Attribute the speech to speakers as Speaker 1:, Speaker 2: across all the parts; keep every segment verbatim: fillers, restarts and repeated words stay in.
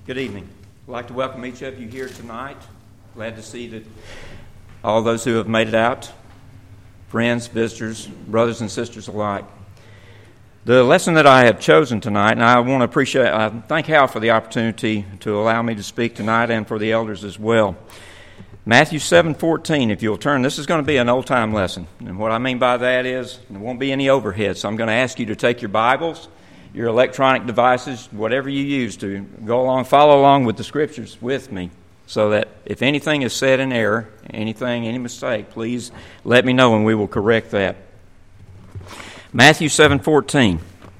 Speaker 1: Good evening. I'd like to welcome each of you here tonight. Glad to see that all those who have made it out, friends, visitors, brothers and sisters alike. The lesson that I have chosen tonight, and I want to appreciate, I thank Hal for the opportunity to allow me to speak tonight and for the elders as well. Matthew seven fourteen, if you'll turn, this is going to be an old-time lesson. And what I mean by that is there won't be any overhead. So I'm going to ask you to take your Bibles, your electronic devices, whatever you use to go along, follow along with the Scriptures with me, so that if anything is said in error, anything, any mistake, please let me know and we will correct that. Matthew seven fourteen.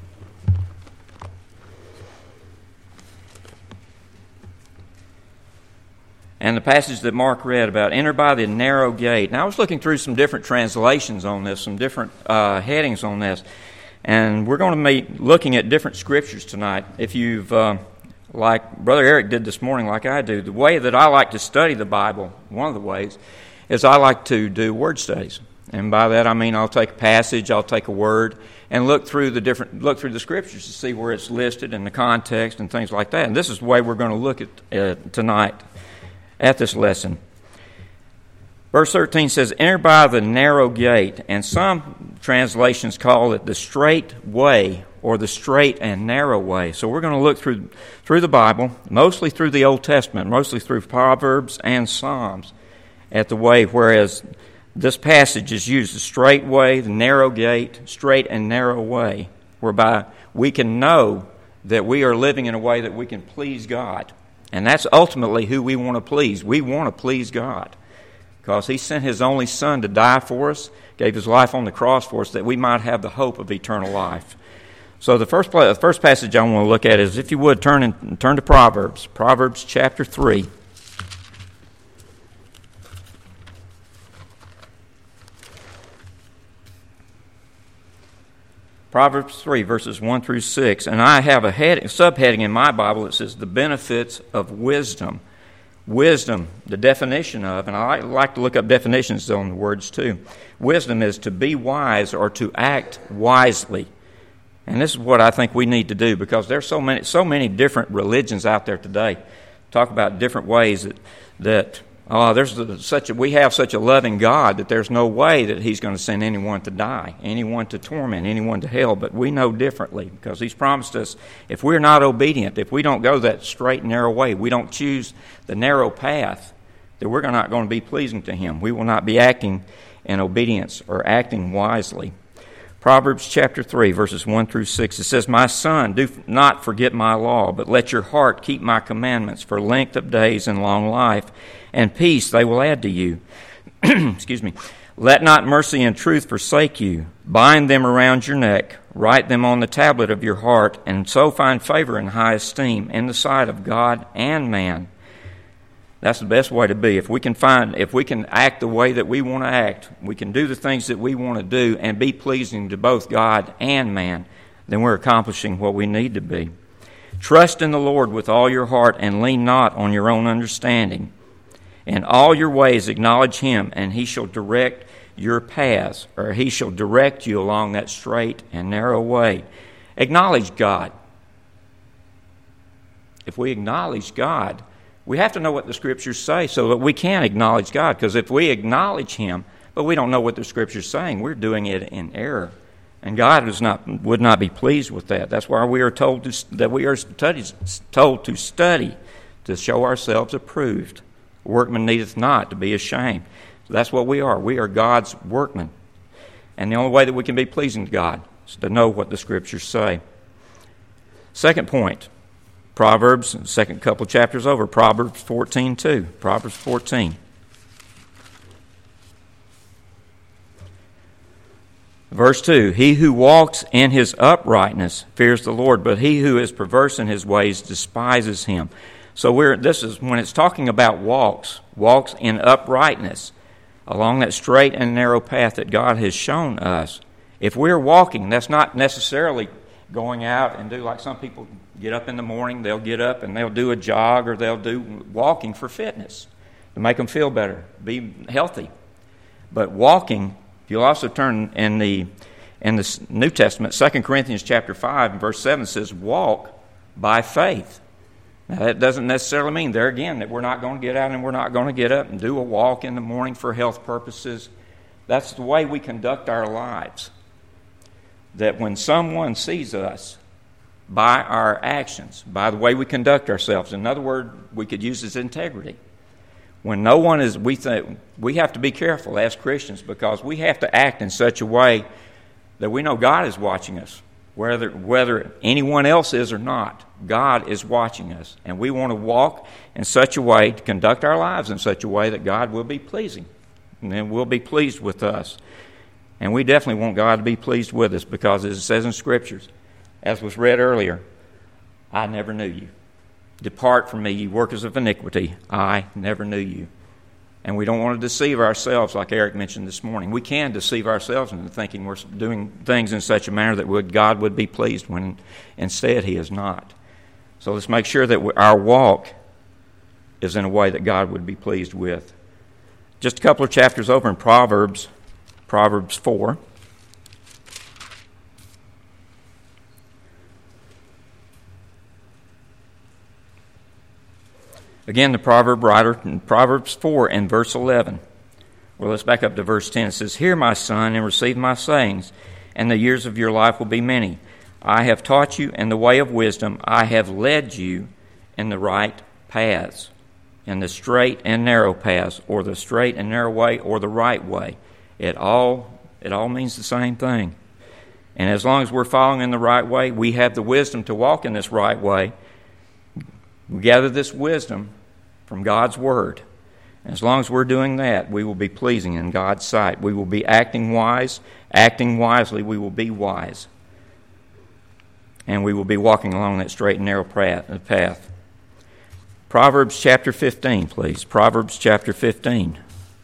Speaker 1: And the passage that Mark read about, enter by the narrow gate. Now, I was looking through some different translations on this, some different uh, headings on this. And we're going to be looking at different scriptures tonight. If you've, uh, like Brother Eric did this morning, like I do, the way that I like to study the Bible, one of the ways, is I like to do word studies. And by that I mean I'll take a passage, I'll take a word, and look through the different, look through the scriptures to see where it's listed and the context and things like that. And this is the way we're going to look at uh, tonight at this lesson. Verse thirteen says, enter by the narrow gate, and some translations call it the straight way or the straight and narrow way. So we're going to look through through the Bible, mostly through the Old Testament, mostly through Proverbs and Psalms, at the way, whereas this passage is used the straight way, the narrow gate, straight and narrow way, whereby we can know that we are living in a way that we can please God. And that's ultimately who we want to please. We want to please God, because He sent His only Son to die for us, gave His life on the cross for us, that we might have the hope of eternal life. So the first the first passage I want to look at is, if you would, turn in, turn to Proverbs, Proverbs chapter three. Proverbs three, verses one through six. And I have a head, subheading in my Bible that says, the benefits of wisdom. Wisdom, the definition of, and I like to look up definitions on the words too. Wisdom is to be wise or to act wisely. And this is what I think we need to do, because there's so many so many different religions out there today. Talk about different ways that that oh, there's such a, we have such a loving God that there's no way that He's going to send anyone to die, anyone to torment, anyone to hell. But we know differently, because He's promised us, if we're not obedient, if we don't go that straight and narrow way, we don't choose the narrow path, that we're not going to be pleasing to Him. We will not be acting in obedience or acting wisely. Proverbs chapter three, verses one through six, it says, my son, do not forget my law, but let your heart keep my commandments, for length of days and long life, and peace they will add to you. Excuse me. Let not mercy and truth forsake you. Bind them around your neck. Write them on the tablet of your heart, and so find favor and high esteem in the sight of God and man. That's the best way to be. If we can find, if we can act the way that we want to act, we can do the things that we want to do and be pleasing to both God and man, then we're accomplishing what we need to be. Trust in the Lord with all your heart and lean not on your own understanding. In all your ways acknowledge Him, and He shall direct your paths, or He shall direct you along that straight and narrow way. Acknowledge God. If we acknowledge God, we have to know what the Scriptures say so that we can acknowledge God. Because if we acknowledge Him, but we don't know what the Scripture's saying, we're doing it in error. And God is not would not be pleased with that. That's why we are told to, that we are studies, told to study, to show ourselves approved. Workman needeth not to be ashamed. So that's what we are. We are God's workmen. And the only way that we can be pleasing to God is to know what the Scriptures say. Second point, Proverbs, second couple chapters over, Proverbs fourteen two. Proverbs fourteen. Verse two, he who walks in his uprightness fears the Lord, but he who is perverse in his ways despises Him. So we're this is when it's talking about walks, walks in uprightness, along that straight and narrow path that God has shown us. If we're walking, that's not necessarily going out and do like some people get up in the morning, they'll get up and they'll do a jog, or they'll do walking for fitness to make them feel better, be healthy. But walking, you'll also turn in the in the New Testament, Second Corinthians chapter five and verse seven says, walk by faith. Now, that doesn't necessarily mean, there again, that we're not going to get out and we're not going to get up and do a walk in the morning for health purposes. That's the way we conduct our lives. That when someone sees us by our actions, by the way we conduct ourselves, in other words, we could use as integrity. When no one is, we think, we have to be careful as Christians because we have to act in such a way that we know God is watching us. Whether, whether anyone else is or not, God is watching us. And we want to walk in such a way, to conduct our lives in such a way that God will be pleasing. And then will be pleased with us. And we definitely want God to be pleased with us because as it says in Scriptures, as was read earlier, I never knew you. Depart from me, you workers of iniquity. I never knew you. And we don't want to deceive ourselves like Eric mentioned this morning. We can deceive ourselves into thinking we're doing things in such a manner that would, God would be pleased when instead He is not. So let's make sure that our walk is in a way that God would be pleased with. Just a couple of chapters over in Proverbs, Proverbs four. Again, the proverb writer in Proverbs four and verse eleven. Well, let's back up to verse ten. It says, Hear, my son, and receive my sayings, and the years of your life will be many. I have taught you in the way of wisdom. I have led you in the right paths, in the straight and narrow paths, or the straight and narrow way, or the right way. It all, it all means the same thing. And as long as we're following in the right way, we have the wisdom to walk in this right way. We gather this wisdom from God's Word. As long as we're doing that, we will be pleasing in God's sight. We will be acting wise. Acting wisely, we will be wise. And we will be walking along that straight and narrow path. Proverbs chapter fifteen, please. Proverbs chapter fifteen.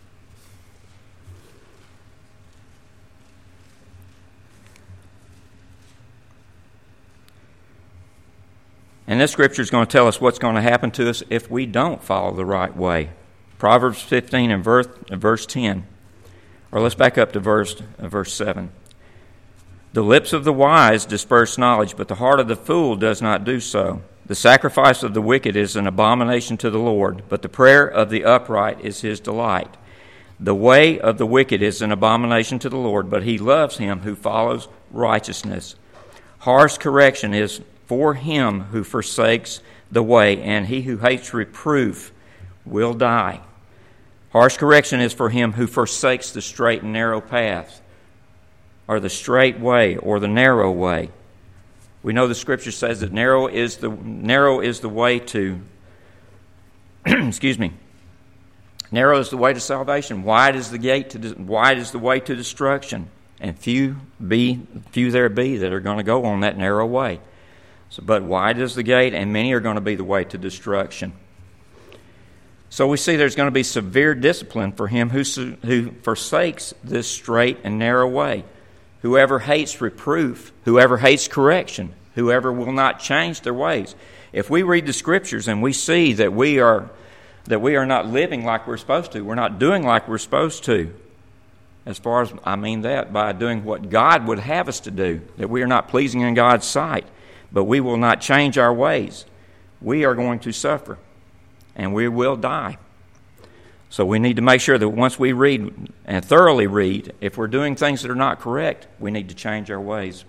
Speaker 1: And this scripture is going to tell us what's going to happen to us if we don't follow the right way. Proverbs fifteen and verse, verse ten. Or let's back up to verse, uh, verse seven. The lips of the wise disperse knowledge, but the heart of the fool does not do so. The sacrifice of the wicked is an abomination to the Lord, but the prayer of the upright is His delight. The way of the wicked is an abomination to the Lord, but He loves him who follows righteousness. Harsh correction is for him who forsakes the way, and he who hates reproof will die. Harsh correction is for him who forsakes the straight and narrow path, or the straight way, or the narrow way. We know the Scripture says that narrow is the narrow is the way to excuse me. Narrow is the way to salvation. Wide is the gate to wide is the way to destruction, and few be few there be that are going to go on that narrow way. So, but wide is the gate, and many are going to be the way to destruction. So we see there's going to be severe discipline for him who who forsakes this straight and narrow way. Whoever hates reproof, whoever hates correction, whoever will not change their ways. If we read the Scriptures and we see that we are that we are not living like we're supposed to, we're not doing like we're supposed to, as far as I mean that by doing what God would have us to do, that we are not pleasing in God's sight, but we will not change our ways, we are going to suffer and we will die. So we need to make sure that once we read and thoroughly read, if we're doing things that are not correct, we need to change our ways.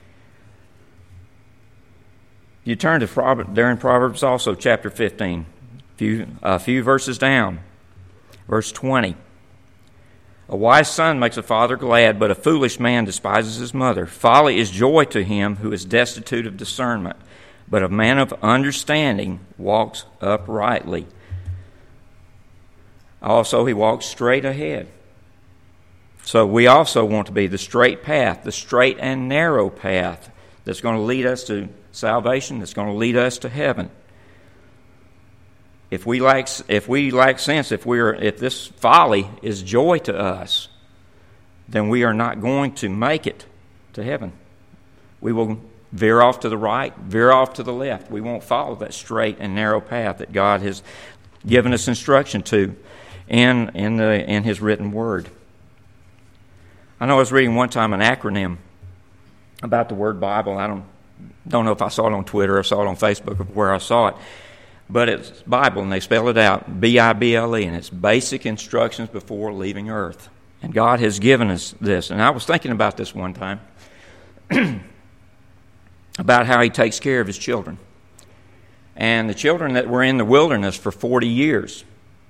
Speaker 1: You turn to there in Proverbs also, chapter fifteen, a few, a few verses down, verse twenty. A wise son makes a father glad, but a foolish man despises his mother. Folly is joy to him who is destitute of discernment, but a man of understanding walks uprightly. Also, he walks straight ahead. So we also want to be the straight path, the straight and narrow path that's going to lead us to salvation, that's going to lead us to heaven. If we lack, if we lack sense, if we are, if this folly is joy to us, then we are not going to make it to heaven. We will veer off to the right, veer off to the left. We won't follow that straight and narrow path that God has given us instruction to in in the in His written Word. I know I was reading one time an acronym about the word Bible. I don't don't know if I saw it on Twitter or saw it on Facebook or where I saw it. But it's Bible, and they spell it out, B I B L E, and it's basic instructions before leaving earth. And God has given us this. And I was thinking about this one time, about how He takes care of His children. And the children that were in the wilderness for forty years,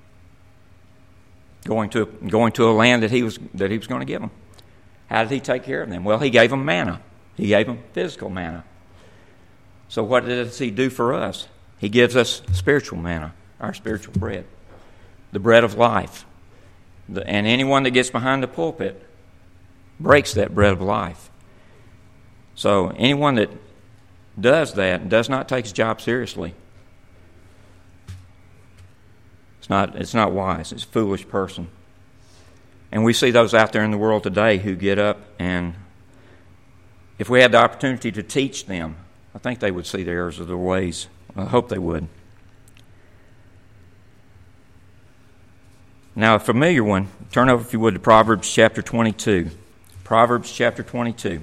Speaker 1: going to going to a land that He was that He was going to give them. How did He take care of them? Well, He gave them manna. He gave them physical manna. So what does He do for us? He gives us spiritual manna, our spiritual bread, the bread of life. The, and anyone that gets behind the pulpit breaks that bread of life. So anyone that does that does not take his job seriously. It's not, it's not wise. It's a foolish person. And we see those out there in the world today who get up, and if we had the opportunity to teach them, I think they would see the errors of their ways. I hope they would. Now, a familiar one, turn over, if you would, to Proverbs chapter twenty-two. Proverbs chapter twenty-two.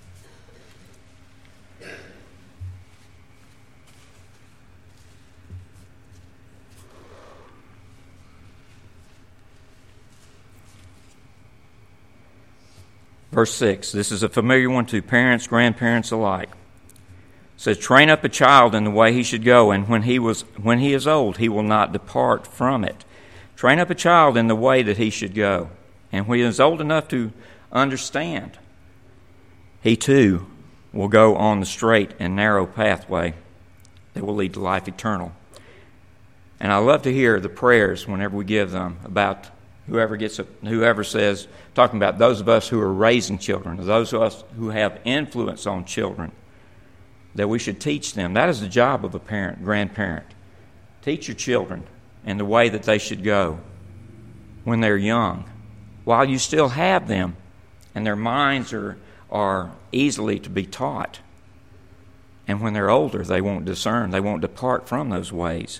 Speaker 1: Verse six. This is a familiar one to parents, grandparents alike. It says, "Train up a child in the way he should go, and when he was when he is old, he will not depart from it." Train up a child in the way that he should go, and when he is old enough to understand, he too will go on the straight and narrow pathway that will lead to life eternal. And I love to hear the prayers whenever we give them about whoever gets a, whoever says, talking about those of us who are raising children, or those of us who have influence on children, that we should teach them. That is the job of a parent, grandparent. Teach your children in the way that they should go when they're young, while you still have them, and their minds are, are easily to be taught. And when they're older, they won't discern, they won't depart from those ways.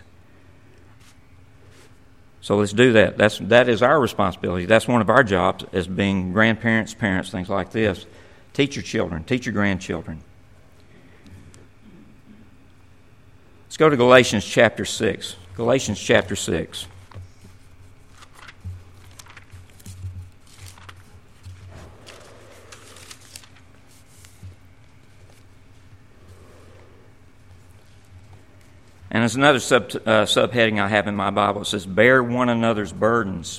Speaker 1: So let's do that. That's, that is our responsibility. That's one of our jobs as being grandparents, parents, things like this. Teach your children, teach your grandchildren. Let's go to Galatians chapter six. Galatians chapter six. And there's another sub, uh, subheading I have in my Bible. It says, "Bear one another's burdens."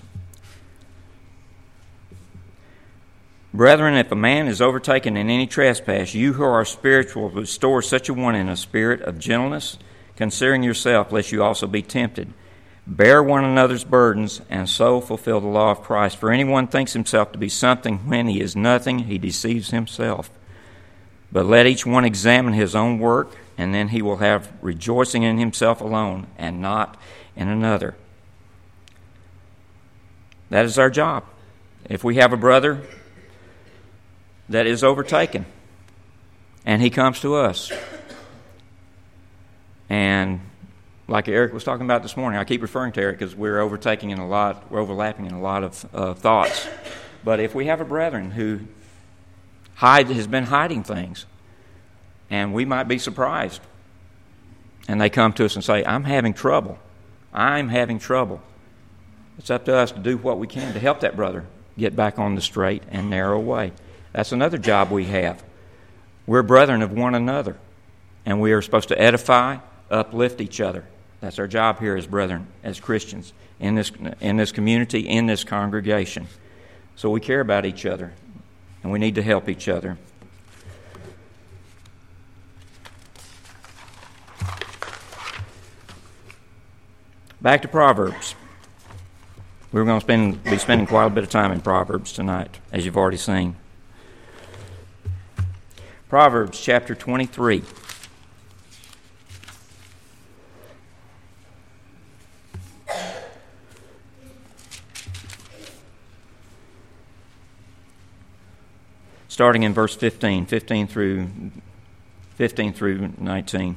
Speaker 1: "Brethren, if a man is overtaken in any trespass, you who are spiritual restore such a one in a spirit of gentleness, considering yourself, lest you also be tempted. Bear one another's burdens, and so fulfill the law of Christ. For anyone thinks himself to be something when he is nothing, he deceives himself. But let each one examine his own work, and then he will have rejoicing in himself alone, and not in another." That is our job. If we have a brother that is overtaken, and he comes to us, and like Eric was talking about this morning, I keep referring to Eric because we're overtaking in a lot, we're overlapping in a lot of uh, thoughts. But if we have a brethren who hide, has been hiding things, and we might be surprised, and they come to us and say, "I'm having trouble. I'm having trouble." It's up to us to do what we can to help that brother get back on the straight and narrow way. That's another job we have. We're brethren of one another, and we are supposed to edify, uplift each other. That's our job here as brethren, as Christians, in this in this community, in this congregation. So we care about each other, and we need to help each other. Back to Proverbs. We're going to spend be spending quite a bit of time in Proverbs tonight, as you've already seen. Proverbs chapter twenty-three. Starting in verse fifteen, fifteen through fifteen through nineteen.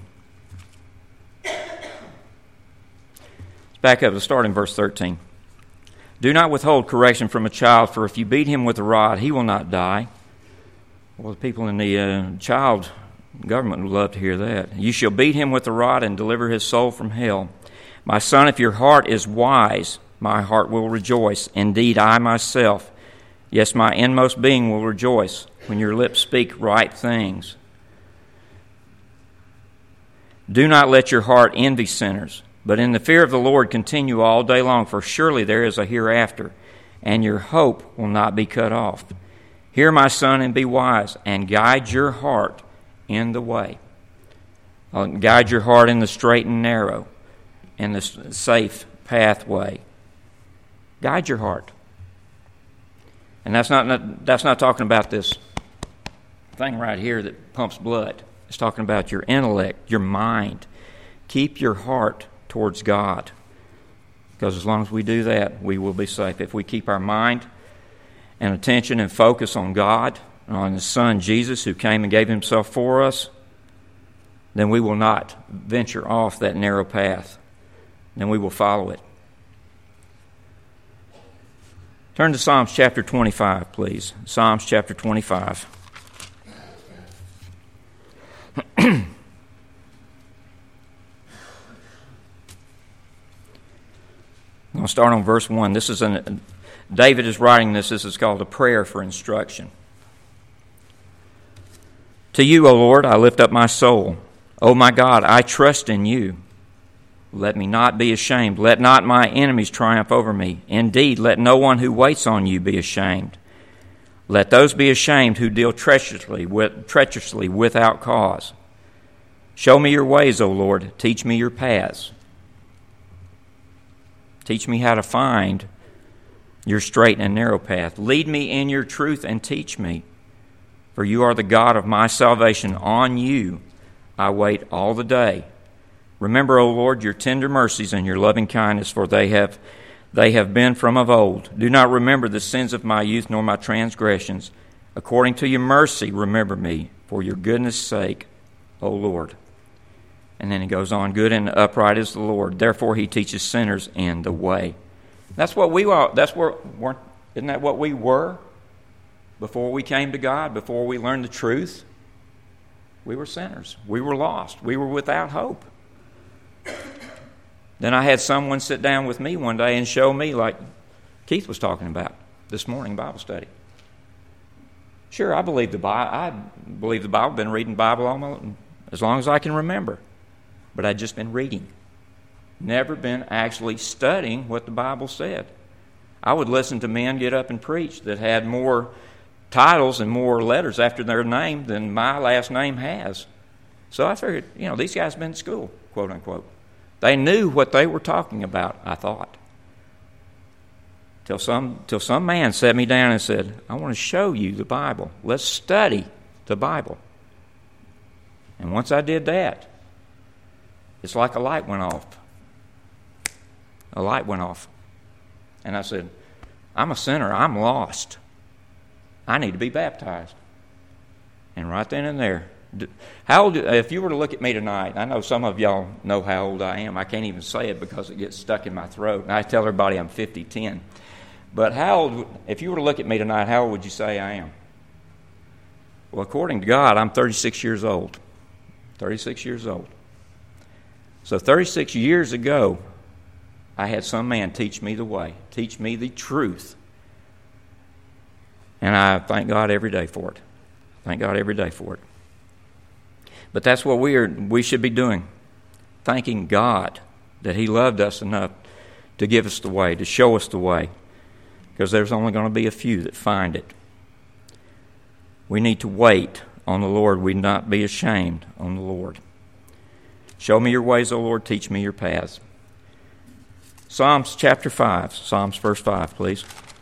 Speaker 1: Let's back up. Let's start in verse thirteen. "Do not withhold correction from a child, for if you beat him with a rod, he will not die." Well, the people in the uh, child Government would love to hear that. You shall beat him with a rod and deliver his soul from hell. My son, if your heart is wise, my heart will rejoice. Indeed, I myself, yes, my inmost being will rejoice when your lips speak right things. Do not let your heart envy sinners, but in the fear of the Lord continue all day long, for surely there is a hereafter, and your hope will not be cut off. Hear, my son, and be wise, and guide your heart in the way. I'll guide your heart in the straight and narrow, in the safe pathway. Guide your heart. And that's not that's not talking about this thing right here that pumps blood. It's talking about your intellect, your mind. Keep your heart towards God. Because as long as we do that, we will be safe. If we keep our mind and attention and focus on God, on His Son Jesus, who came and gave Himself for us, then we will not venture off that narrow path. Then we will follow it. Turn to Psalms chapter twenty-five, please. Psalms chapter twenty-five. I'm going to start on verse one. This is an, David is writing this. This is called a prayer for instruction. To you, O Lord, I lift up my soul. O my God, I trust in you. Let me not be ashamed. Let not my enemies triumph over me. Indeed, let no one who waits on you be ashamed. Let those be ashamed who deal treacherously, with, treacherously without cause. Show me your ways, O Lord. Teach me your paths. Teach me how to find your straight and narrow path. Lead me in your truth and teach me. For you are the God of my salvation. On you I wait all the day. Remember, O Lord, your tender mercies and your loving kindness, for they have they have been from of old. Do not remember the sins of my youth nor my transgressions. According to your mercy, remember me, for your goodness' sake, O Lord. And then he goes on, good and upright is the Lord. Therefore he teaches sinners in the way. That's what we are. That's where weren't. Isn't that what we were before we came to God? Before we learned the truth, we were sinners. We were lost. We were without hope. Then I had someone sit down with me one day and show me, like Keith was talking about this morning Bible study. Sure, I believe the Bible. I believe the Bible. I've been reading the Bible almost as long as I can remember. But I'd just been reading. Never been actually studying what the Bible said. I would listen to men get up and preach that had more titles and more letters after their name than my last name has. So I figured, you know, these guys have been to school, quote unquote. They knew what they were talking about, I thought. Till some, till some man sat me down and said, I want to show you the Bible. Let's study the Bible. And once I did that, it's like a light went off. A light went off. And I said, I'm a sinner. I'm lost. I need to be baptized. And right then and there, how old, if you were to look at me tonight, I know some of y'all know how old I am. I can't even say it because it gets stuck in my throat. And I tell everybody I'm fifty ten. But how old, if you were to look at me tonight, how old would you say I am? Well, according to God, I'm thirty-six years old. thirty-six years old. So thirty-six years ago, I had some man teach me the way, teach me the truth. And I thank God every day for it. Thank God every day for it. But that's what we are. We should be doing. Thanking God that He loved us enough to give us the way, to show us the way. Because there's only going to be a few that find it. We need to wait on the Lord. We not be ashamed on the Lord. Show me your ways, O Lord. Teach me your paths. Psalms chapter five. Psalms verse five, please.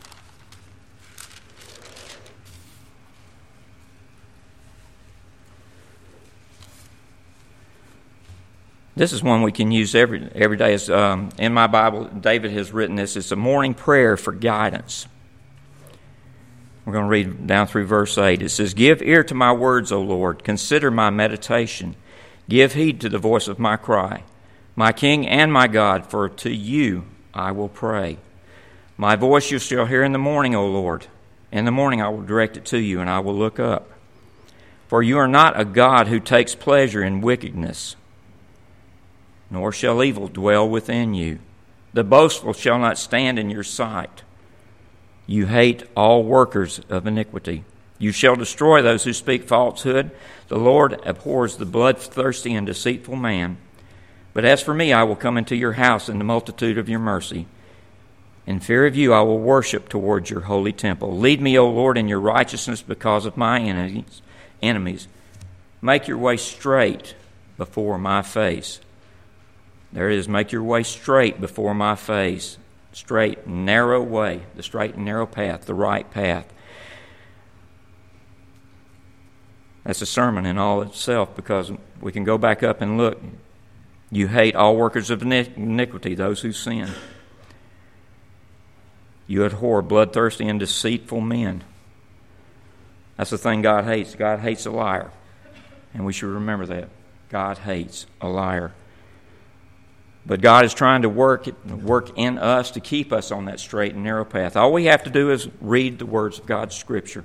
Speaker 1: This is one we can use every every day. It's, um, in my Bible, David has written this. It's a morning prayer for guidance. We're going to read down through verse eight. It says, Give ear to my words, O Lord. Consider my meditation. Give heed to the voice of my cry. My King and my God, for to you I will pray. My voice you shall hear in the morning, O Lord. In the morning I will direct it to you, and I will look up. For you are not a God who takes pleasure in wickedness, nor shall evil dwell within you. The boastful shall not stand in your sight. You hate all workers of iniquity. You shall destroy those who speak falsehood. The Lord abhors the bloodthirsty and deceitful man. But as for me, I will come into your house in the multitude of your mercy. In fear of you, I will worship towards your holy temple. Lead me, O Lord, in your righteousness because of my enemies. enemies. Make your way straight before my face. There it is, make your way straight before my face. Straight, narrow way, the straight and narrow path, the right path. That's a sermon in all itself, because we can go back up and look. You hate all workers of iniquity, those who sin. You abhor bloodthirsty and deceitful men. That's the thing God hates. God hates a liar. And we should remember that. God hates a liar. But God is trying to work work in us to keep us on that straight and narrow path. All we have to do is read the words of God's Scripture.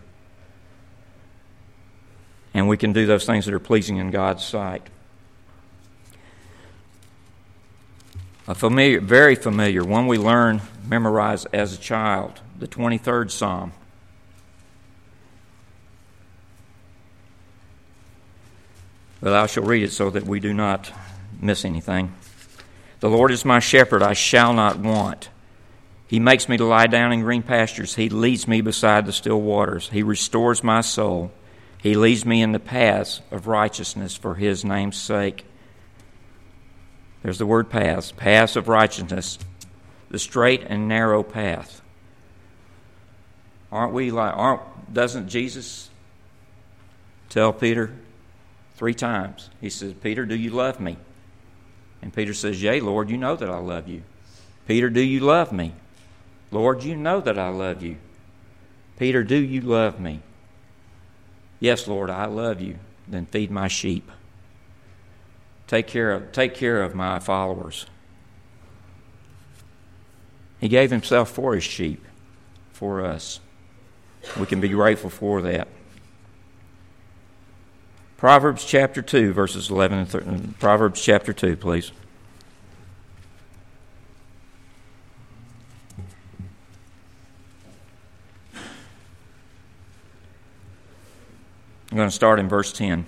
Speaker 1: And we can do those things that are pleasing in God's sight. A familiar, very familiar, one we learn, memorize as a child, the twenty-third Psalm. But I shall read it so that we do not miss anything. The Lord is my shepherd, I shall not want. He makes me to lie down in green pastures. He leads me beside the still waters. He restores my soul. He leads me in the paths of righteousness for His name's sake. There's the word paths, paths of righteousness, the straight and narrow path. Aren't we like, aren't, doesn't Jesus tell Peter three times? He says, Peter, do you love me? And Peter says, yea, Lord, you know that I love you. Peter, do you love me? Lord, you know that I love you. Peter, do you love me? Yes, Lord, I love you. Then feed my sheep. Take care of, take care of my followers. He gave Himself for His sheep, for us. We can be grateful for that. Proverbs chapter two, verses eleven and thirteen. Proverbs chapter two, please. I'm going to start in verse ten.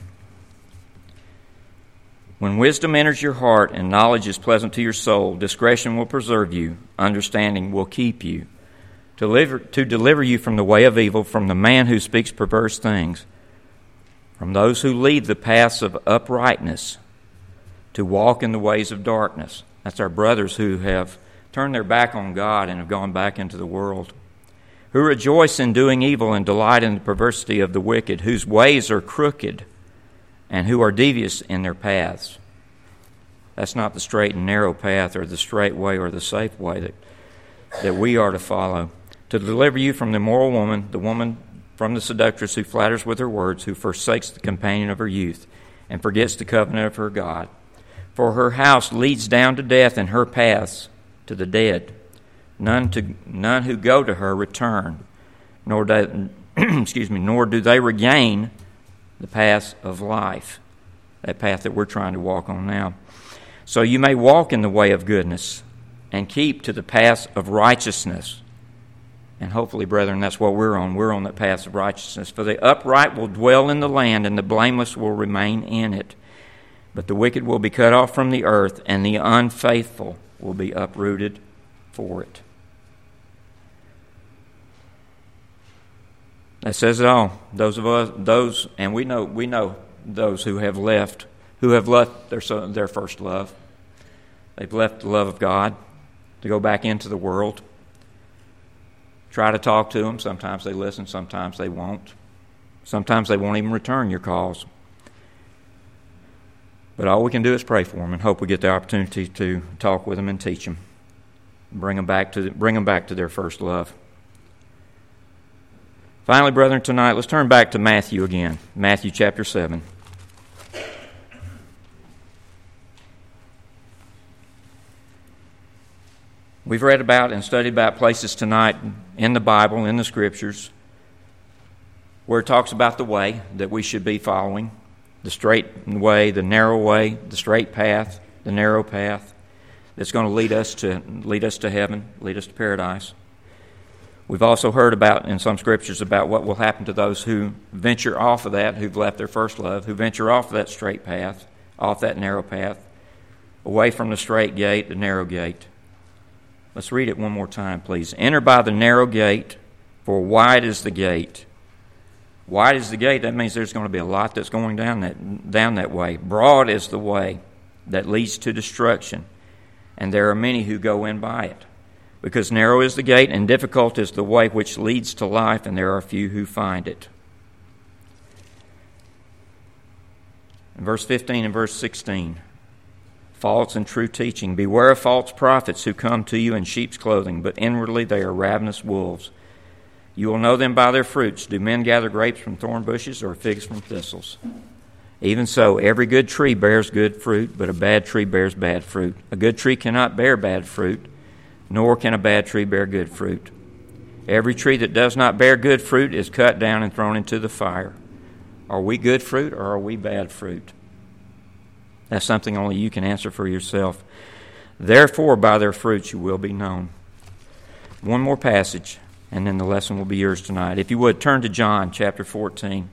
Speaker 1: When wisdom enters your heart and knowledge is pleasant to your soul, discretion will preserve you, understanding will keep you, to deliver, to deliver you from the way of evil, from the man who speaks perverse things, from those who lead the paths of uprightness, to walk in the ways of darkness. That's our brothers who have turned their back on God and have gone back into the world, who rejoice in doing evil and delight in the perversity of the wicked, whose ways are crooked and who are devious in their paths. That's not the straight and narrow path or the straight way or the safe way that, that we are to follow. To deliver you from the immoral woman, the woman from the seductress who flatters with her words, who forsakes the companion of her youth and forgets the covenant of her God. For her house leads down to death and her paths to the dead. None to none who go to her return, nor do, excuse me, nor do they regain the path of life, that path that we're trying to walk on now. So you may walk in the way of goodness and keep to the path of righteousness. And hopefully, brethren, that's what we're on. We're on the path of righteousness. For the upright will dwell in the land, and the blameless will remain in it. But the wicked will be cut off from the earth, and the unfaithful will be uprooted for it. That says it all. Those of us, those, and we know, we know those who have left, who have left their their first love. They've left the love of God to go back into the world. Try to talk to them. Sometimes they listen. Sometimes they won't. Sometimes they won't even return your calls. But all we can do is pray for them and hope we get the opportunity to talk with them and teach them, bring them back to bring them back to their first love. Finally, brethren, tonight, let's turn back to Matthew again. Matthew chapter seven. We've read about and studied about places tonight in the Bible, in the Scriptures, where it talks about the way that we should be following, the straight way, the narrow way, the straight path, the narrow path that's going to lead us to lead us to heaven, lead us to paradise. We've also heard about in some scriptures about what will happen to those who venture off of that, who've left their first love, who venture off of that straight path, off that narrow path, away from the straight gate, the narrow gate. Let's read it one more time, please. Enter by the narrow gate, for wide is the gate. Wide is the gate. That means there's going to be a lot that's going down that down that way. Broad is the way that leads to destruction, and there are many who go in by it. Because narrow is the gate, and difficult is the way which leads to life, and there are few who find it. In verse fifteen and verse sixteen, false and true teaching. Beware of false prophets who come to you in sheep's clothing, but inwardly they are ravenous wolves. You will know them by their fruits. Do men gather grapes from thorn bushes or figs from thistles? Even so, every good tree bears good fruit, but a bad tree bears bad fruit. A good tree cannot bear bad fruit, nor can a bad tree bear good fruit. Every tree that does not bear good fruit is cut down and thrown into the fire. Are we good fruit or are we bad fruit? That's something only you can answer for yourself. Therefore, by their fruits you will be known. One more passage, and then the lesson will be yours tonight. If you would, turn to John chapter fourteen.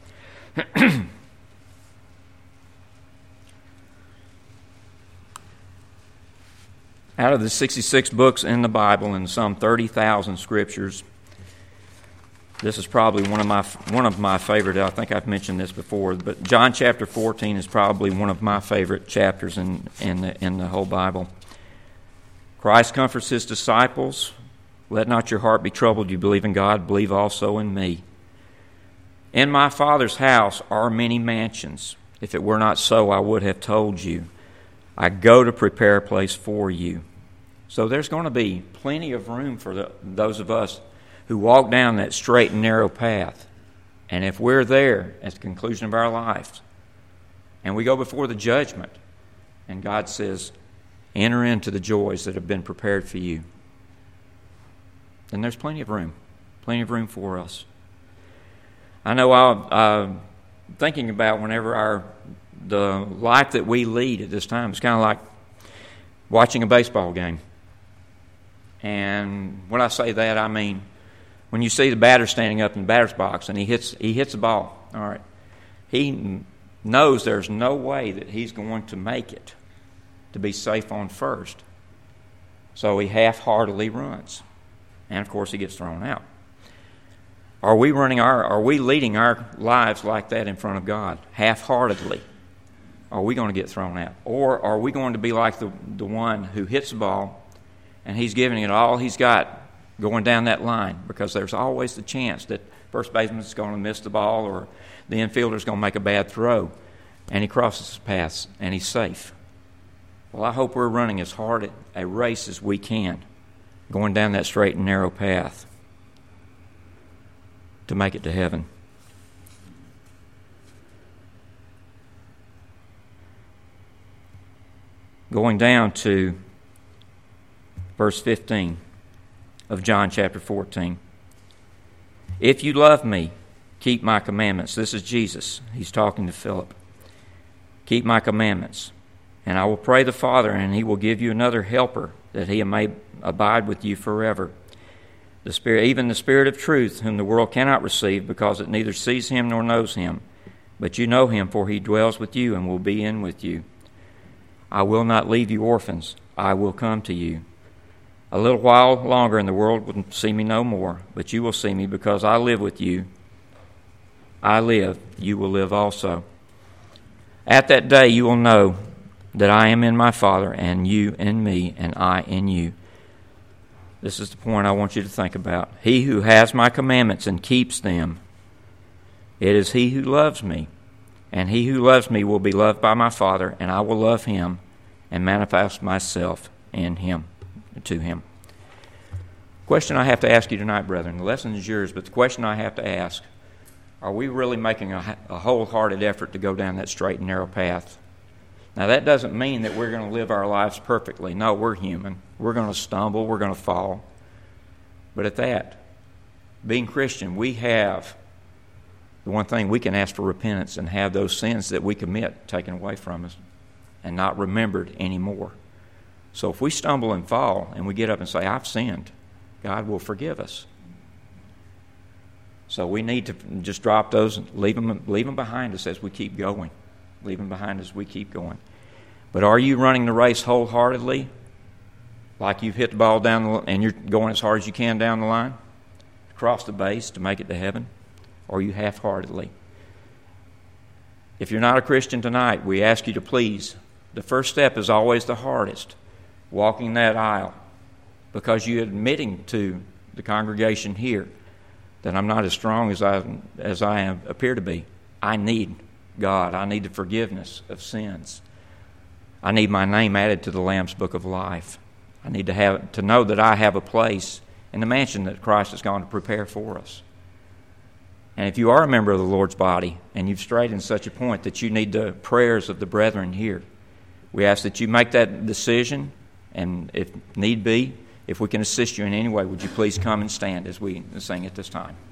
Speaker 1: Out of the sixty-six books in the Bible and some thirty thousand scriptures, this is probably one of my one of my favorite. I think I've mentioned this before, but John chapter fourteen is probably one of my favorite chapters in in the, in the whole Bible. Christ comforts his disciples. Let not your heart be troubled. You believe in God, believe also in me. In my Father's house are many mansions. If it were not so, I would have told you. I go to prepare a place for you. So there's going to be plenty of room for the, those of us who walk down that straight and narrow path. And if we're there at the conclusion of our lives, and we go before the judgment, and God says, enter into the joys that have been prepared for you, then there's plenty of room, plenty of room for us. I know I'm uh, thinking about whenever our the life that we lead at this time is kind of like watching a baseball game. And when I say that, I mean when you see the batter standing up in the batter's box and he hits he hits the ball, all right, he knows there's no way that he's going to make it to be safe on first. So he half-heartedly runs. And, of course, he gets thrown out. Are we running our, are we leading our lives like that in front of God, half-heartedly? Are we going to get thrown out? Or are we going to be like the, the one who hits the ball and he's giving it all he's got going down that line? Because there's always the chance that first baseman's going to miss the ball or the infielder's going to make a bad throw and he crosses his path and he's safe. Well, I hope we're running as hard a race as we can, going down that straight and narrow path to make it to heaven. Going down to verse fifteen of John chapter fourteen. If you love me, keep my commandments. This is Jesus. He's talking to Philip. Keep my commandments, and I will pray the Father, and he will give you another helper, that he may abide with you forever. The Spirit, even the Spirit of truth, whom the world cannot receive, because it neither sees him nor knows him. But you know him, for he dwells with you and will be in with you. I will not leave you orphans. I will come to you. A little while longer, and the world will see me no more. But you will see me, because I live with you. I live, you will live also. At that day you will know that I am in my Father, and you in me, and I in you. This is the point I want you to think about. He who has my commandments and keeps them, it is he who loves me. And he who loves me will be loved by my Father, and I will love him and manifest myself in him, to him. Question I have to ask you tonight, brethren. The lesson is yours, but the question I have to ask, are we really making a, a wholehearted effort to go down that straight and narrow path? Now, that doesn't mean that we're going to live our lives perfectly. No, we're human. We're going to stumble. We're going to fall. But at that, being Christian, we have the one thing we can ask for repentance and have those sins that we commit taken away from us and not remembered anymore. So if we stumble and fall and we get up and say, I've sinned, God will forgive us. So we need to just drop those and leave them, leave them behind us as we keep going. Leave them behind us as we keep going. But are you running the race wholeheartedly? Like you've hit the ball down the, and you're going as hard as you can down the line? Across the base to make it to heaven? Or are you half-heartedly? If you're not a Christian tonight, we ask you to please, the first step is always the hardest, walking that aisle, because you're admitting to the congregation here that I'm not as strong as I as I am, appear to be. I need God. I need the forgiveness of sins. I need my name added to the Lamb's Book of Life. I need to have to know that I have a place in the mansion that Christ has gone to prepare for us. And if you are a member of the Lord's body and you've strayed in such a point that you need the prayers of the brethren here, we ask that you make that decision, and if need be, if we can assist you in any way, would you please come and stand as we sing at this time.